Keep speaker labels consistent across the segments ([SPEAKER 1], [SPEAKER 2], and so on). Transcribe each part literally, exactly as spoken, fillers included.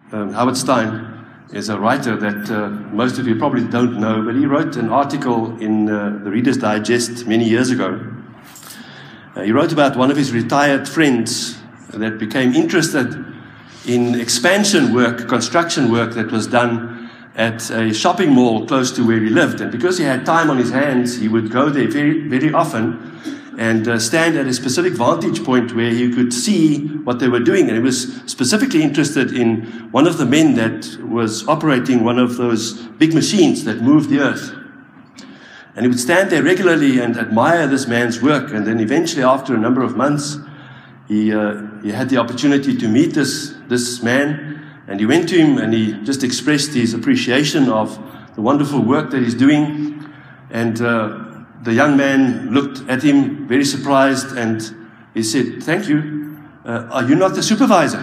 [SPEAKER 1] um, Howard Stein is a writer that uh, most of you probably don't know, but he wrote an article in uh, the Reader's Digest many years ago. Uh, he wrote about one of his retired friends that became interested in expansion work, construction work that was done at a shopping mall close to where he lived. And because he had time on his hands, he would go there very, very often and uh, stand at a specific vantage point where he could see what they were doing. And he was specifically interested in one of the men that was operating one of those big machines that moved the earth. And he would stand there regularly and admire this man's work. And then eventually, after a number of months, he, uh, he had the opportunity to meet this, this man. And he went to him and he just expressed his appreciation of the wonderful work that he's doing. And uh, the young man looked at him very surprised and he said, "Thank you. Uh, are you not the supervisor?"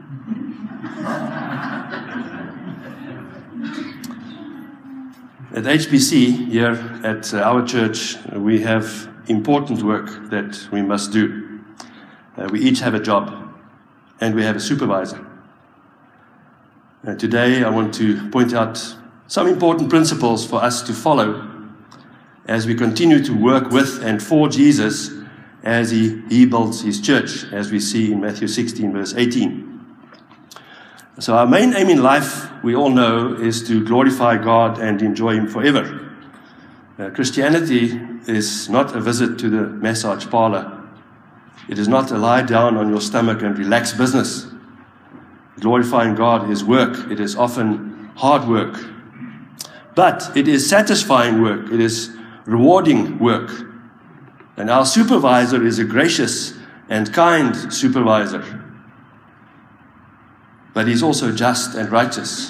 [SPEAKER 1] At H B C, here at uh, our church, we have important work that we must do. Uh, we each have a job and we have a supervisor. Uh, today, I want to point out some important principles for us to follow as we continue to work with and for Jesus as he, he builds his church, as we see in Matthew sixteen, verse eighteen. So our main aim in life, we all know, is to glorify God and enjoy him forever. Uh, Christianity is not a visit to the massage parlor. It is not a lie down on your stomach and relax business. Glorifying God is work. It is often hard work. But it is satisfying work. It is rewarding work. And our supervisor is a gracious and kind supervisor. But he's also just and righteous.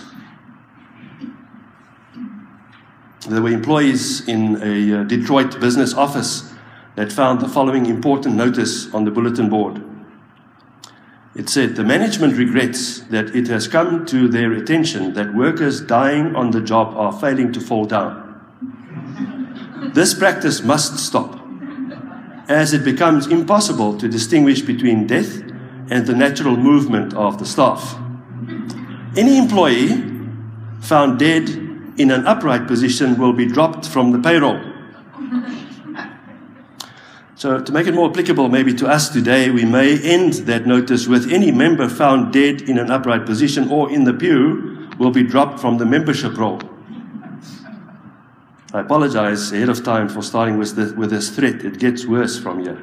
[SPEAKER 1] There were employees in a Detroit business office that found the following important notice on the bulletin board. It said, "The management regrets that it has come to their attention that workers dying on the job are failing to fall down. This practice must stop, as it becomes impossible to distinguish between death and the natural movement of the staff. Any employee found dead in an upright position will be dropped from the payroll." So to make it more applicable maybe to us today, we may end that notice with "Any member found dead in an upright position or in the pew will be dropped from the membership roll." I apologize ahead of time for starting with this, with this threat. It gets worse from here.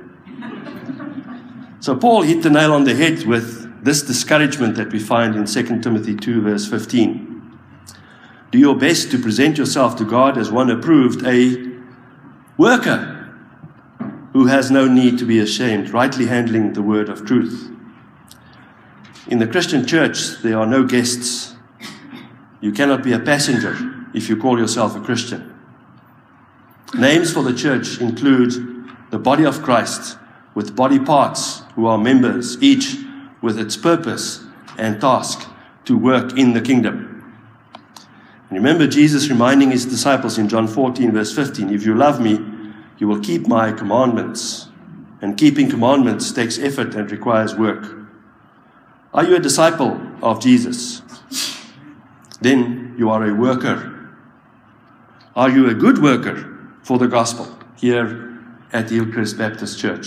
[SPEAKER 1] So Paul hit the nail on the head with this discouragement that we find in Second Timothy two, verse fifteen. "Do your best to present yourself to God as one approved, a worker who has no need to be ashamed, rightly handling the word of truth." In the Christian church, there are no guests. You cannot be a passenger if you call yourself a Christian. Names for the church include the body of Christ, with body parts who are members, each with its purpose and task to work in the kingdom. And remember Jesus reminding his disciples in John fourteen, verse fifteen, "If you love me, you will keep my commandments." And keeping commandments takes effort and requires work. Are you a disciple of Jesus? Then you are a worker. Are you a good worker for the gospel here at the Hillcrest Baptist Church?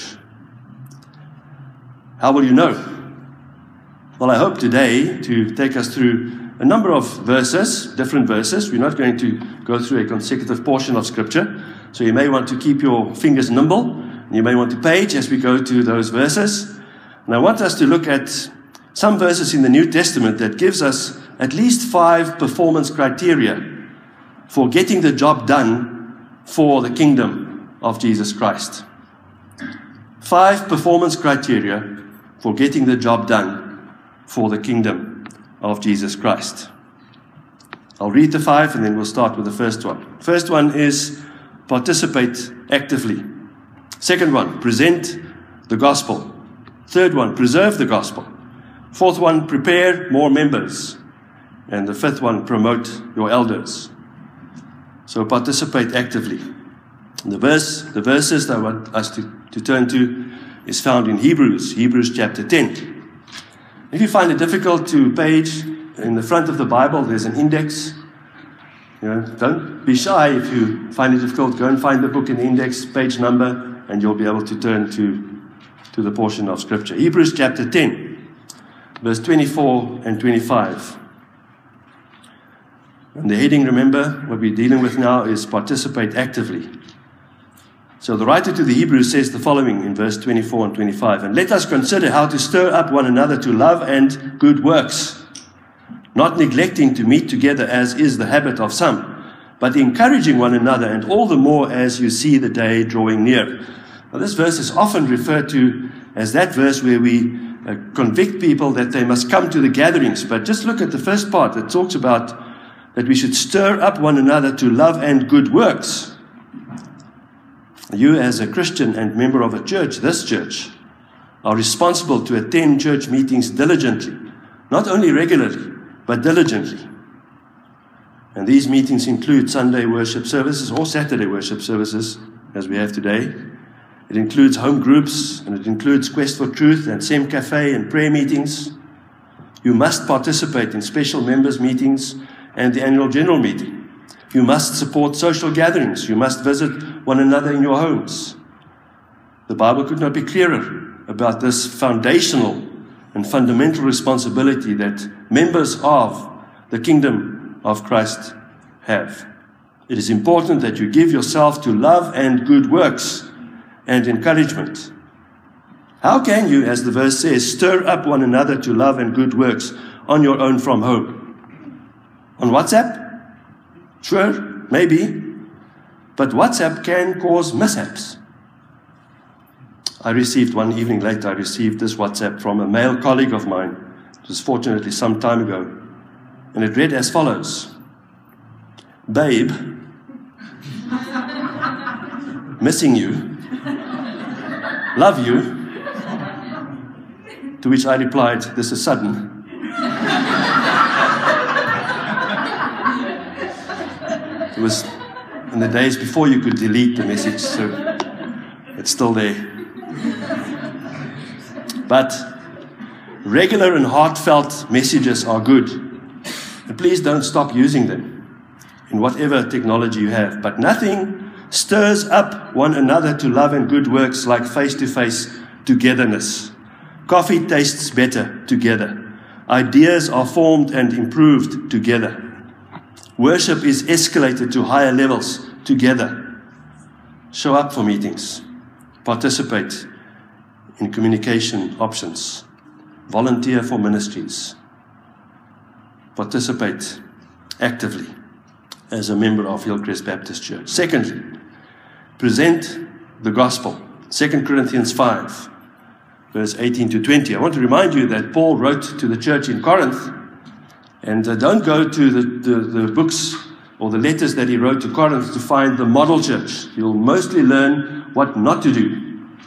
[SPEAKER 1] How will you know? Well, I hope today to take us through a number of verses, different verses. We're not going to go through a consecutive portion of Scripture, so you may want to keep your fingers nimble, and you may want to page as we go to those verses. And I want us to look at some verses in the New Testament that gives us at least five performance criteria for getting the job done for the kingdom of Jesus Christ. Five performance criteria for getting the job done for the kingdom of Jesus Christ. I'll read the five and then we'll start with the first one. First one is participate actively. Second one, present the gospel. Third one, preserve the gospel. Fourth one, prepare more members. And the fifth one, promote your elders. So participate actively. The verse, the verses that I want us to, to turn to is found in Hebrews, Hebrews chapter ten. If you find it difficult to page, in the front of the Bible, there's an index. You know, don't be shy if you find it difficult. Go and find the book in the index, page number, and you'll be able to turn to, to the portion of Scripture. Hebrews chapter ten, verse twenty-four and twenty-five. And the heading, remember, what we're dealing with now is participate actively. So the writer to the Hebrews says the following in verse twenty-four and twenty-five. And let us consider how to stir up one another to love and good works, not neglecting to meet together as is the habit of some, but encouraging one another, and all the more as you see the day drawing near. Now, this verse is often referred to as that verse where we uh, convict people that they must come to the gatherings. But just look at the first part that talks about that we should stir up one another to love and good works. You, as a Christian and member of a church, this church, are responsible to attend church meetings diligently, not only regularly, but diligently. And these meetings include Sunday worship services or Saturday worship services, as we have today. It includes home groups, and it includes Quest for Truth and Sem Cafe and prayer meetings. You must participate in special members' meetings and the annual general meeting. You must support social gatherings. You must visit one another in your homes. The Bible could not be clearer about this foundational and fundamental responsibility that members of the kingdom of Christ have. It is important that you give yourself to love and good works and encouragement. How can you, as the verse says, stir up one another to love and good works on your own from home? On WhatsApp? Sure, maybe. But WhatsApp can cause mishaps. I received one evening later, I received this WhatsApp from a male colleague of mine. It was fortunately some time ago. And it read as follows. Babe, missing you, love you. To which I replied, this is sudden. It was in the days before you could delete the message, so it's still there. But regular and heartfelt messages are good. And please don't stop using them in whatever technology you have. But nothing stirs up one another to love and good works like face-to-face togetherness. Coffee tastes better together. Ideas are formed and improved together. Worship is escalated to higher levels together. Show up for meetings. Participate in communication options. Volunteer for ministries. Participate actively as a member of Hillcrest Baptist Church. Secondly, present the gospel. Second Corinthians five, verse eighteen to twenty. I want to remind you that Paul wrote to the church in Corinth, and uh, don't go to the, the, the books or the letters that he wrote to Corinth to find the model church. You'll mostly learn what not to do.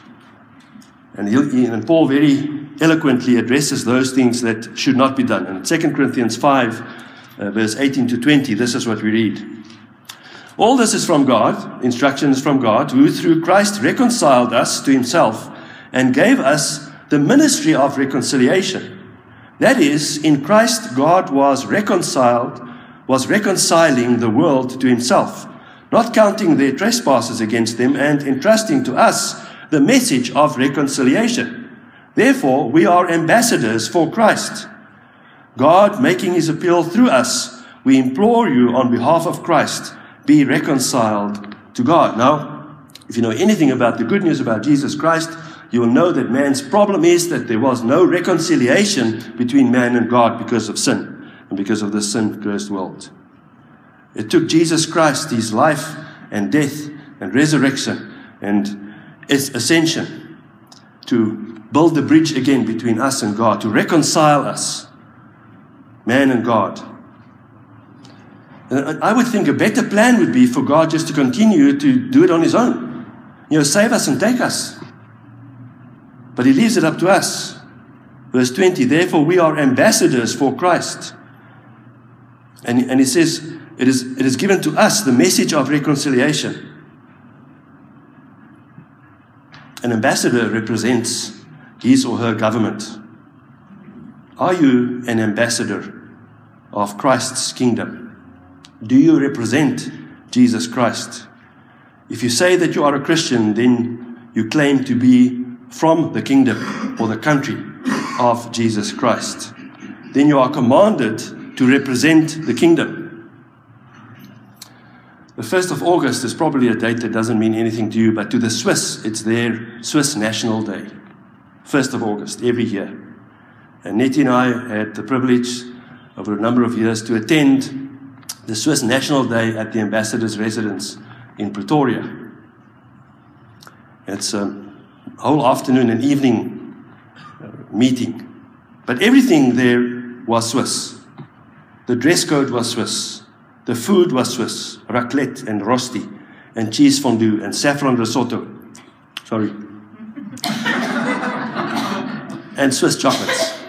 [SPEAKER 1] And, he'll, he, and Paul very eloquently addresses those things that should not be done. In Second Corinthians five, uh, verse eighteen to twenty, this is what we read. All this is from God, instructions from God, who through Christ reconciled us to himself and gave us the ministry of reconciliation. That is, in Christ God was reconciled, was reconciling the world to himself, not counting their trespasses against them, and entrusting to us the message of reconciliation. Therefore, we are ambassadors for Christ. God making his appeal through us, we implore you on behalf of Christ, be reconciled to God. Now, if you know anything about the good news about Jesus Christ, you will know that man's problem is that there was no reconciliation between man and God because of sin and because of the sin-cursed world. It took Jesus Christ, his life and death and resurrection and his ascension to build the bridge again between us and God, to reconcile us, man and God. And I would think a better plan would be for God just to continue to do it on his own. You know, save us and take us. But he leaves it up to us. Verse twenty, therefore we are ambassadors for Christ. And, and he says, it is, it is given to us the message of reconciliation. An ambassador represents his or her government. Are you an ambassador of Christ's kingdom? Do you represent Jesus Christ? If you say that you are a Christian, then you claim to be from the kingdom or the country of Jesus Christ. Then you are commanded to represent the kingdom. The first of August is probably a date that doesn't mean anything to you, but to the Swiss, it's their Swiss National Day. first of August, every year. And Nettie and I had the privilege over a number of years to attend the Swiss National Day at the ambassador's residence in Pretoria. It's a whole afternoon and evening meeting. But everything there was Swiss. The dress code was Swiss. The food was Swiss. Raclette and rosti and cheese fondue and saffron risotto. Sorry. And Swiss chocolates.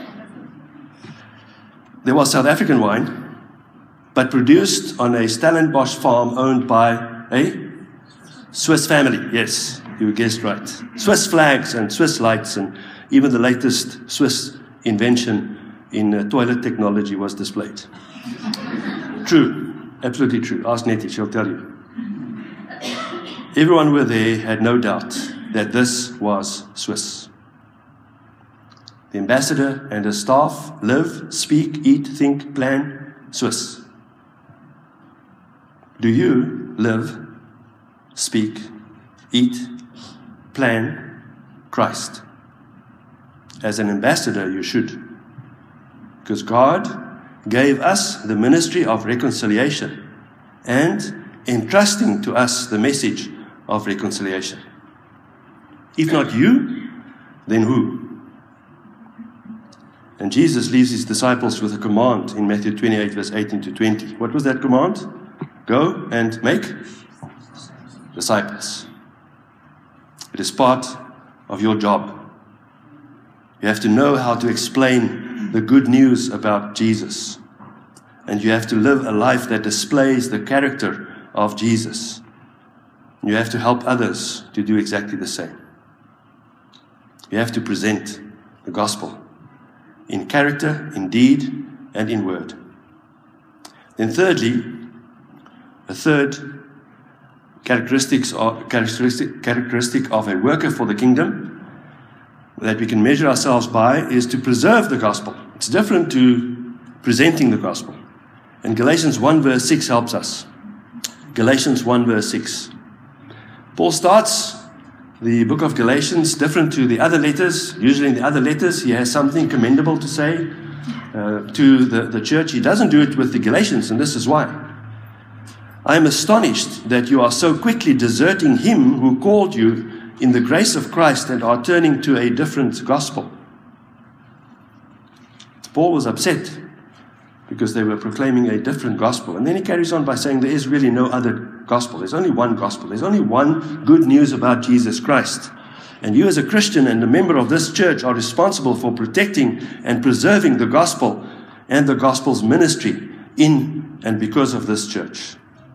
[SPEAKER 1] There was South African wine, but produced on a Stellenbosch farm owned by a Swiss family. Yes, you guessed right. Swiss flags and Swiss lights and even the latest Swiss invention in uh, toilet technology was displayed. True, absolutely true. Ask Nettie, she'll tell you. Everyone who were there had no doubt that this was Swiss. The ambassador and his staff live, speak, eat, think, plan Swiss. Do you live, speak, eat, plan Christ? As an ambassador, you should. Because God gave us the ministry of reconciliation and entrusting to us the message of reconciliation. If not you, then who? And Jesus leaves his disciples with a command in Matthew twenty-eight, verse eighteen to twenty. What was that command? Go and make disciples. It is part of your job. You have to know how to explain the good news about Jesus. And you have to live a life that displays the character of Jesus. You have to help others to do exactly the same. You have to present the gospel in character, in deed, and in word. Then thirdly, a third characteristics of, characteristic, characteristic of a worker for the kingdom that we can measure ourselves by is to preserve the gospel. It's different to presenting the gospel. And Galatians one verse six helps us. Galatians one verse six. Paul starts the book of Galatians different to the other letters. Usually in the other letters he has something commendable to say uh, to the, the church. He doesn't do it with the Galatians, and this is why. I am astonished that you are so quickly deserting him who called you in the grace of Christ and are turning to a different gospel. Paul was upset because they were proclaiming a different gospel. And then he carries on by saying there is really no other gospel. There's only one gospel. There's only one good news about Jesus Christ. And you as a Christian and a member of this church are responsible for protecting and preserving the gospel and the gospel's ministry in and because of this church.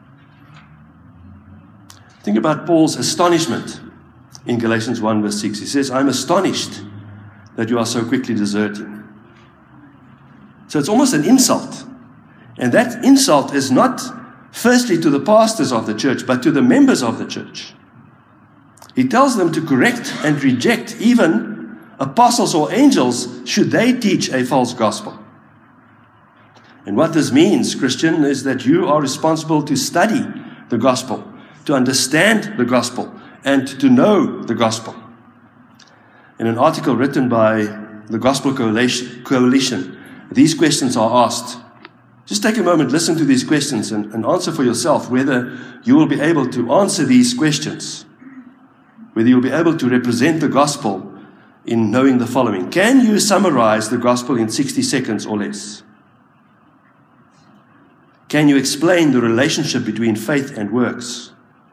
[SPEAKER 1] Think about Paul's astonishment in Galatians one verse six. He says, I'm astonished that you are so quickly deserting. So it's almost an insult. And that insult is not firstly to the pastors of the church, but to the members of the church. He tells them to correct and reject even apostles or angels should they teach a false gospel. And what this means, Christian, is that you are responsible to study the gospel, to understand the gospel, and to know the gospel. In an article written by the Gospel Coalition, Coalition these questions are asked. Just take a moment, listen to these questions, and, and answer for yourself whether you will be able to answer these questions, whether you'll be able to represent the gospel in knowing the following. Can you summarize the gospel in sixty seconds or less? Can you explain the relationship between faith and works?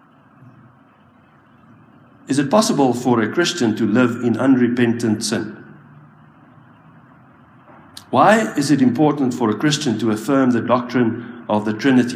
[SPEAKER 1] Is it possible for a Christian to live in unrepentant sin? Why is it important for a Christian to affirm the doctrine of the Trinity?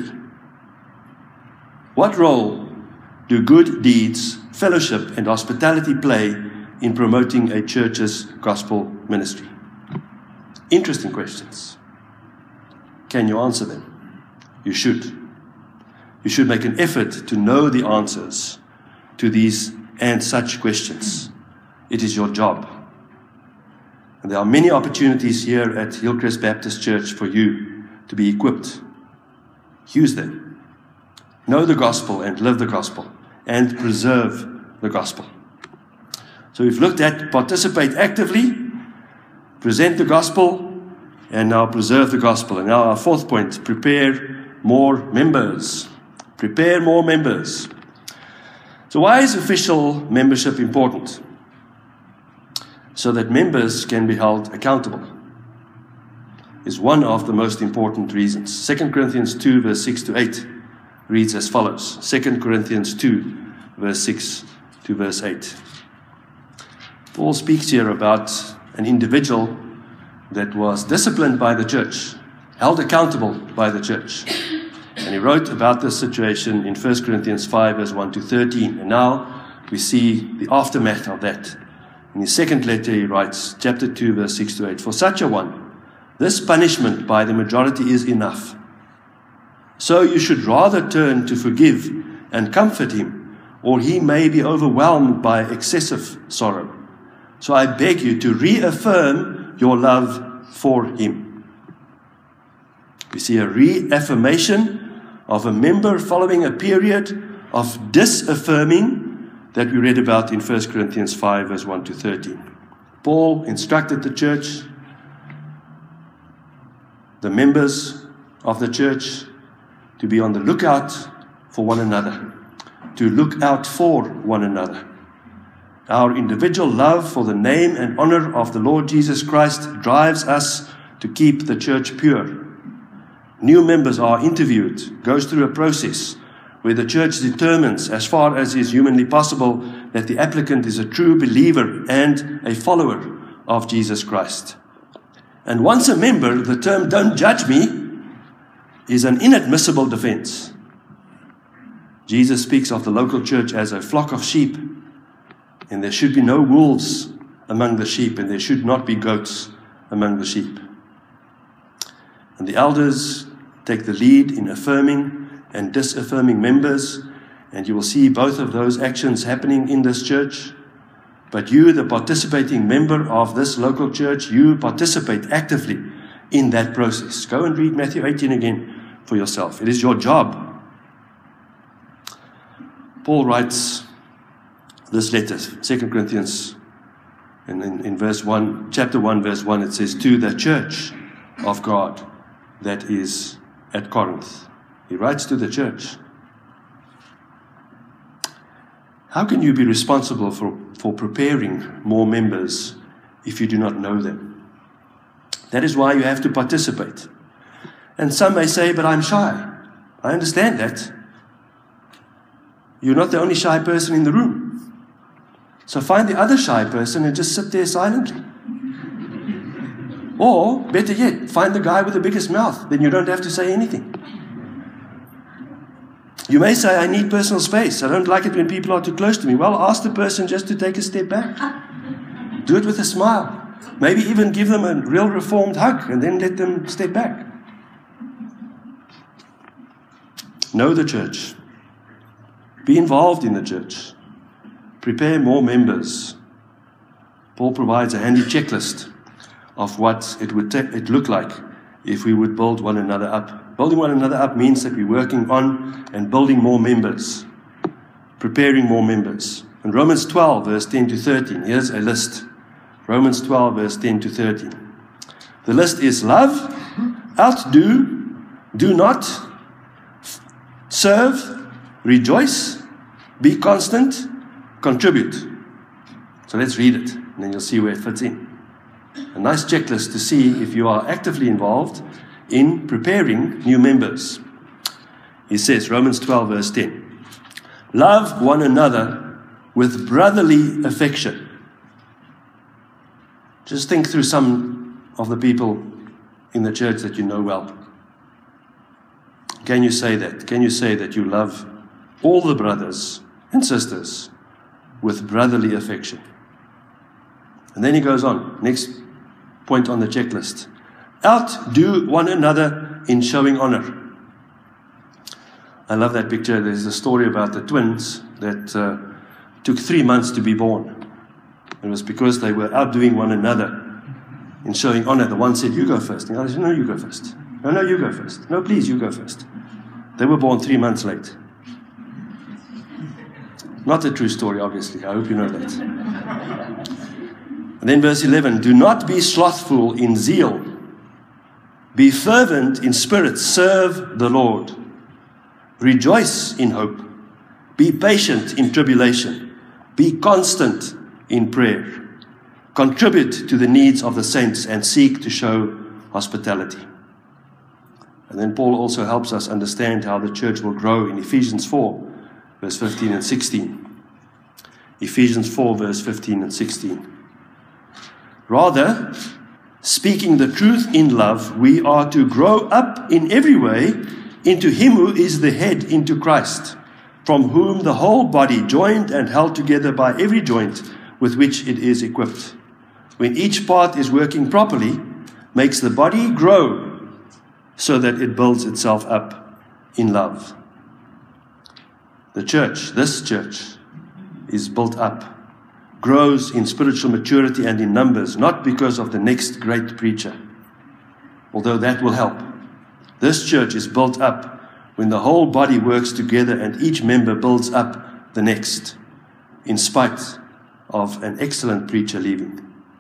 [SPEAKER 1] What role do good deeds, fellowship, and hospitality play in promoting a church's gospel ministry? Interesting questions. can you answer them? You should. You should make an effort to know the answers to these and such questions. It is your job. And there are many opportunities here at Hillcrest Baptist Church for you to be equipped. Use them. Know the gospel and live the gospel and preserve the gospel. So we've looked at participate actively, present the gospel, and now preserve the gospel. And now our fourth point, prepare more members. Prepare more members. So why is official membership important? So that members can be held accountable. Is one of the most important reasons. Second Corinthians two, verse six to eight reads as follows. Second Corinthians two, verse six to verse eight. Paul speaks here about an individual that was disciplined by the church, held accountable by the church. And he wrote about this situation in First Corinthians five, verse one to thirteen. And now we see the aftermath of that. In his second letter, he writes, chapter two, verse six to eight, for such a one, this punishment by the majority is enough. So you should rather turn to forgive and comfort him, or he may be overwhelmed by excessive sorrow. So I beg you to reaffirm your love for him. We see a reaffirmation of a member following a period of disaffirming that we read about in First Corinthians five, verse one to thirteen. Paul instructed the church, the members of the church, to be on the lookout for one another, to look out for one another. Our individual love for the name and honor of the Lord Jesus Christ drives us to keep the church pure. New members are interviewed, goes through a process where the church determines, as far as is humanly possible, that the applicant is a true believer and a follower of Jesus Christ. And once a member, the term "don't judge me" is an inadmissible defense. Jesus speaks of the local church as a flock of sheep, and there should be no wolves among the sheep, and there should not be goats among the sheep. And the elders take the lead in affirming and disaffirming members, and you will see both of those actions happening in this church. But you, the participating member of this local church, you participate actively in that process. Go and read Matthew eighteen again for yourself. It is your job. Paul writes this letter, Second Corinthians, and in, in verse one, chapter one, verse one, it says, to the church of God that is at Corinth. He writes to the church. How can you be responsible for, for preparing more members if you do not know them? That is why you have to participate. And some may say, but I'm shy. I understand that. You're not the only shy person in the room. So find the other shy person and just sit there silently. Or, better yet, find the guy with the biggest mouth. Then you don't have to say anything. You may say, I need personal space. I don't like it when people are too close to me. Well, ask the person just to take a step back. Do it with a smile. Maybe even give them a real reformed hug and then let them step back. Know the church. Be involved in the church. Prepare more members. Paul provides a handy checklist of what it would take, it look like if we would build one another up. Building one another up means that we're working on and building more members, preparing more members. In Romans twelve, verse ten to thirteen, here's a list. Romans twelve, verse ten to thirteen. The list is love, outdo, do not, serve, rejoice, be constant, contribute. So let's read it, and then you'll see where it fits in. A nice checklist to see if you are actively involved in preparing new members. He says, Romans twelve, verse ten, love one another with brotherly affection. Just think through some of the people in the church that you know well. Can you say that? Can you say that you love all the brothers and sisters with brotherly affection? And then he goes on, next point on the checklist. Outdo one another in showing honor. I love that picture. There's a story about the twins that uh, took three months to be born. It was because they were outdoing one another in showing honor. The one said, "You go first." And the other said, "No, you go first." "No, no, you go first." "No, please, you go first." They were born three months late. Not a true story, obviously. I hope you know that. And then verse eleven, "Do not be slothful in zeal. Be fervent in spirit. Serve the Lord. Rejoice in hope. Be patient in tribulation. Be constant in prayer. Contribute to the needs of the saints and seek to show hospitality." And then Paul also helps us understand how the church will grow in Ephesians four, verse fifteen and sixteen. Ephesians four, verse fifteen and sixteen. "Rather, speaking the truth in love, we are to grow up in every way into Him who is the head, into Christ, from whom the whole body, joined and held together by every joint with which it is equipped, when each part is working properly, makes the body grow so that it builds itself up in love." The church, this church, is built up, grows in spiritual maturity and in numbers, not because of the next great preacher, although that will help. This church is built up when the whole body works together and each member builds up the next, in spite of an excellent preacher leaving.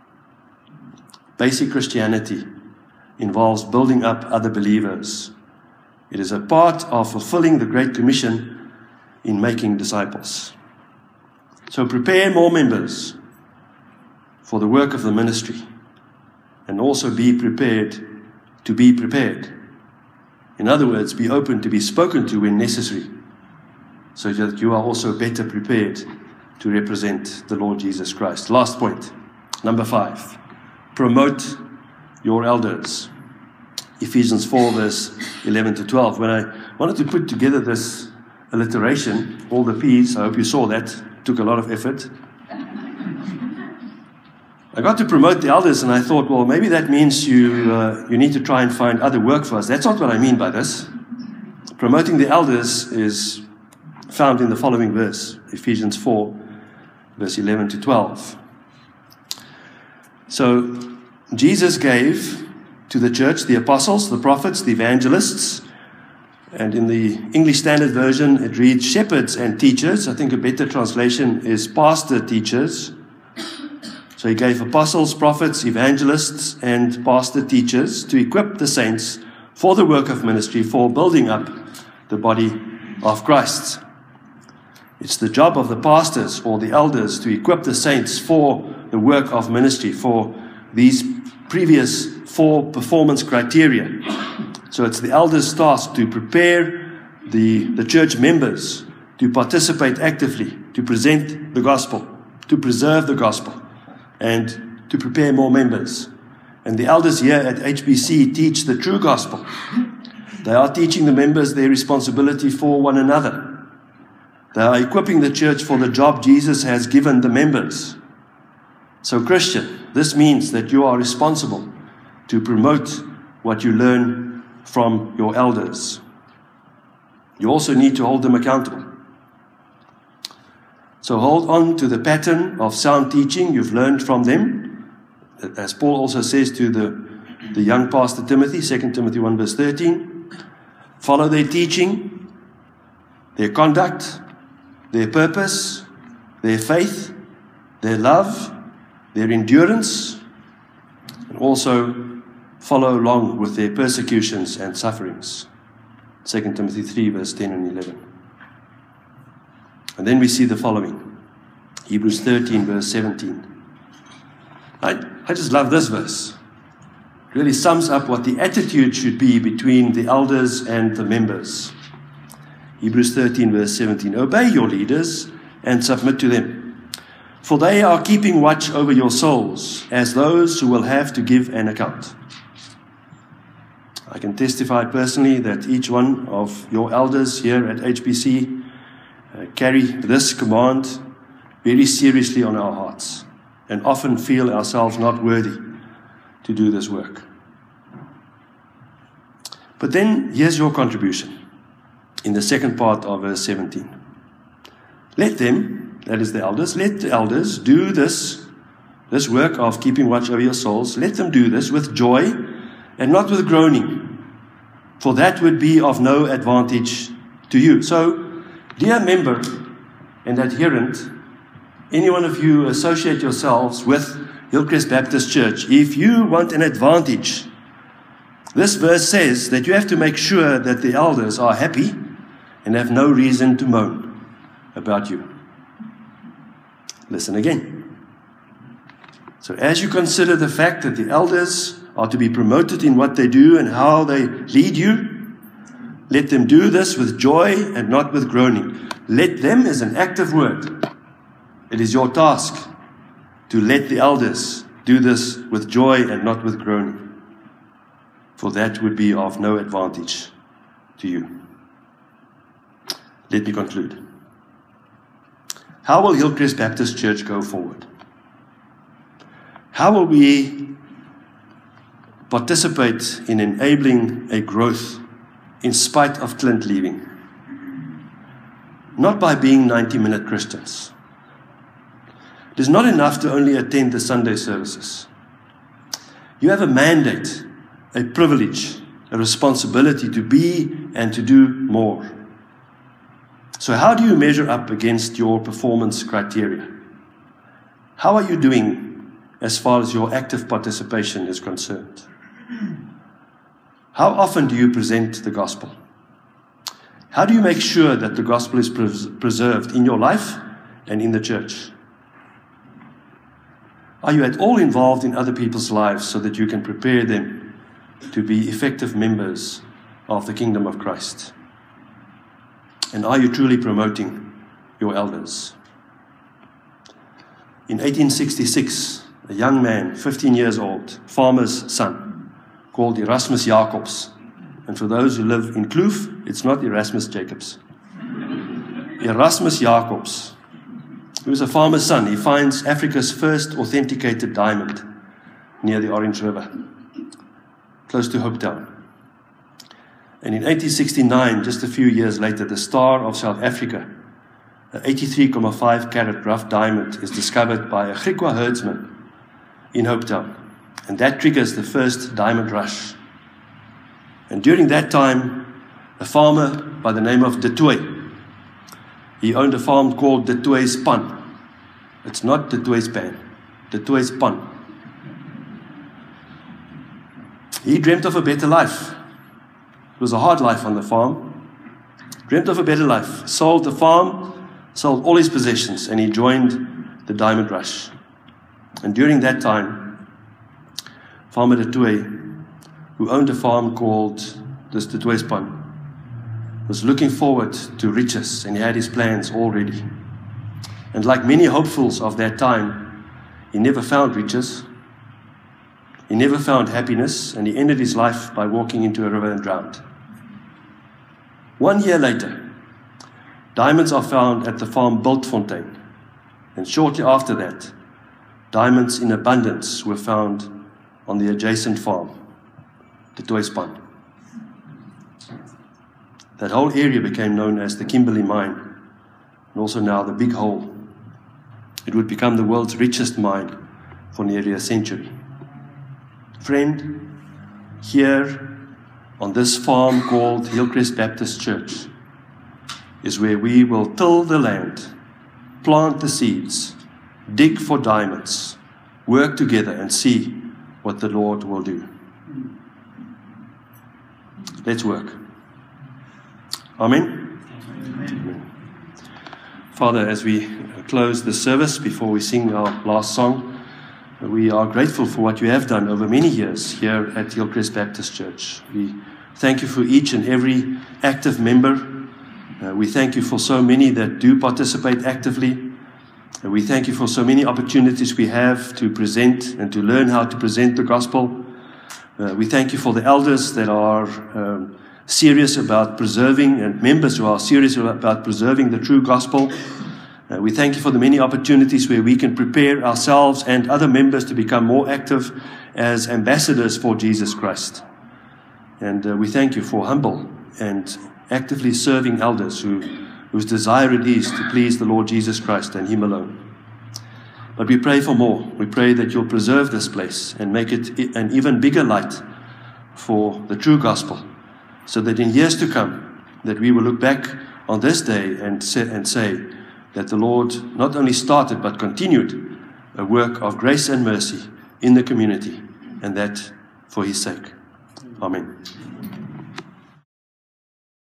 [SPEAKER 1] Basic Christianity involves building up other believers. It is a part of fulfilling the Great Commission in making disciples. So prepare more members for the work of the ministry, and also be prepared to be prepared. In other words, be open to be spoken to when necessary, so that you are also better prepared to represent the Lord Jesus Christ. Last point, number five, promote your elders. Ephesians four, verse eleven to twelve. When I wanted to put together this alliteration, all the P's, I hope you saw that, took a lot of effort. I got to promote the elders, and I thought, well, maybe that means you uh, you need to try and find other work for us. That's not what I mean by this. Promoting the elders is found in the following verse, Ephesians four, verse eleven to twelve. So, Jesus gave to the church the apostles, the prophets, the evangelists, and in the English Standard Version it reads shepherds and teachers. I think a better translation is pastor teachers. So he gave apostles, prophets, evangelists, and pastor teachers to equip the saints for the work of ministry, for building up the body of Christ. It's the job of the pastors or the elders to equip the saints for the work of ministry, for these previous four performance criteria. So it's the elders' task to prepare the, the church members to participate actively, to present the gospel, to preserve the gospel, and to prepare more members. And the elders here at H B C teach the true gospel. They are teaching the members their responsibility for one another. They are equipping the church for the job Jesus has given the members. So, Christian, this means that you are responsible to promote what you learn from your elders. You also need to hold them accountable. So hold on to the pattern of sound teaching you've learned from them. As Paul also says to the, the young pastor Timothy, Second Timothy one verse thirteen. Follow their teaching, their conduct, their purpose, their faith, their love, their endurance, and also follow along with their persecutions and sufferings. Second Timothy three verse ten and eleven. And then we see the following. Hebrews thirteen, verse seventeen. I, I just love this verse. It really sums up what the attitude should be between the elders and the members. Hebrews thirteen, verse seventeen. Obey your leaders and submit to them, for they are keeping watch over your souls as those who will have to give an account. I can testify personally that each one of your elders here at H B C Uh, carry this command very seriously on our hearts and often feel ourselves not worthy to do this work. But then here's your contribution in the second part of verse seventeen. Let them, that is the elders, let the elders do this, this work of keeping watch over your souls. Let them do this with joy and not with groaning, for that would be of no advantage to you. So, dear member and adherent, any one of you associate yourselves with Hillcrest Baptist Church, if you want an advantage, this verse says that you have to make sure that the elders are happy and have no reason to moan about you. Listen again. So as you consider the fact that the elders are to be promoted in what they do and how they lead you, let them do this with joy and not with groaning. Let them is an active word. It is your task to let the elders do this with joy and not with groaning, for that would be of no advantage to you. Let me conclude. How will Hillcrest Baptist Church go forward? How will we participate in enabling a growth in spite of Clint leaving? Not by being ninety-minute Christians. It is not enough to only attend the Sunday services. You have a mandate, a privilege, a responsibility to be and to do more. So how do you measure up against your performance criteria? How are you doing as far as your active participation is concerned? How often do you present the gospel? How do you make sure that the gospel is pres- preserved in your life and in the church? Are you at all involved in other people's lives so that you can prepare them to be effective members of the kingdom of Christ? And are you truly promoting your elders? In eighteen sixty-six, a young man, fifteen years old, farmer's son, called Erasmus Jacobs. And for those who live in Kloof, it's not Erasmus Jacobs. Erasmus Jacobs, who is a farmer's son, he finds Africa's first authenticated diamond near the Orange River, close to Hopetown. And in eighteen sixty-nine, just a few years later, the Star of South Africa, an eighty-three point five carat rough diamond, is discovered by a Griqua herdsman in Hopetown. And that triggers the first diamond rush. And during that time, a farmer by the name of De Tooy, he owned a farm called De Tooy's Pan. It's not De Tooy's Pan, De Tooy's Pan. He dreamt of a better life. It was a hard life on the farm. Dreamt of a better life. Sold the farm, sold all his possessions, and he joined the diamond rush. And during that time, Farmer De Tooy, who owned a farm called this De Tooy's Pan, was looking forward to riches, and he had his plans all ready. And like many hopefuls of that time, he never found riches. He never found happiness, and he ended his life by walking into a river and drowned. One year later, diamonds are found at the farm Bultfontein, and shortly after that, diamonds in abundance were found on the adjacent farm, De Tooy's Pan. That whole area became known as the Kimberley Mine, and also now the Big Hole. It would become the world's richest mine for nearly a century. Friend, here on this farm called Hillcrest Baptist Church is where we will till the land, plant the seeds, dig for diamonds, work together and see what the Lord will do. Let's work. Amen. Amen. Father, as we close the service before we sing our last song, we are grateful for what you have done over many years here at Hillcrest Baptist Church. We thank you for each and every active member. Uh, we thank you for so many that do participate actively. Uh, we thank you for so many opportunities we have to present and to learn how to present the gospel. Uh, we thank you for the elders that are um, serious about preserving, and members who are serious about preserving the true gospel. Uh, we thank you for the many opportunities where we can prepare ourselves and other members to become more active as ambassadors for Jesus Christ. And uh, we thank you for humble and actively serving elders who, whose desire it is to please the Lord Jesus Christ and Him alone. But we pray for more. We pray that you'll preserve this place and make it an even bigger light for the true gospel, so that in years to come, that we will look back on this day and say, and say that the Lord not only started but continued a work of grace and mercy in the community, and that for His sake. Amen.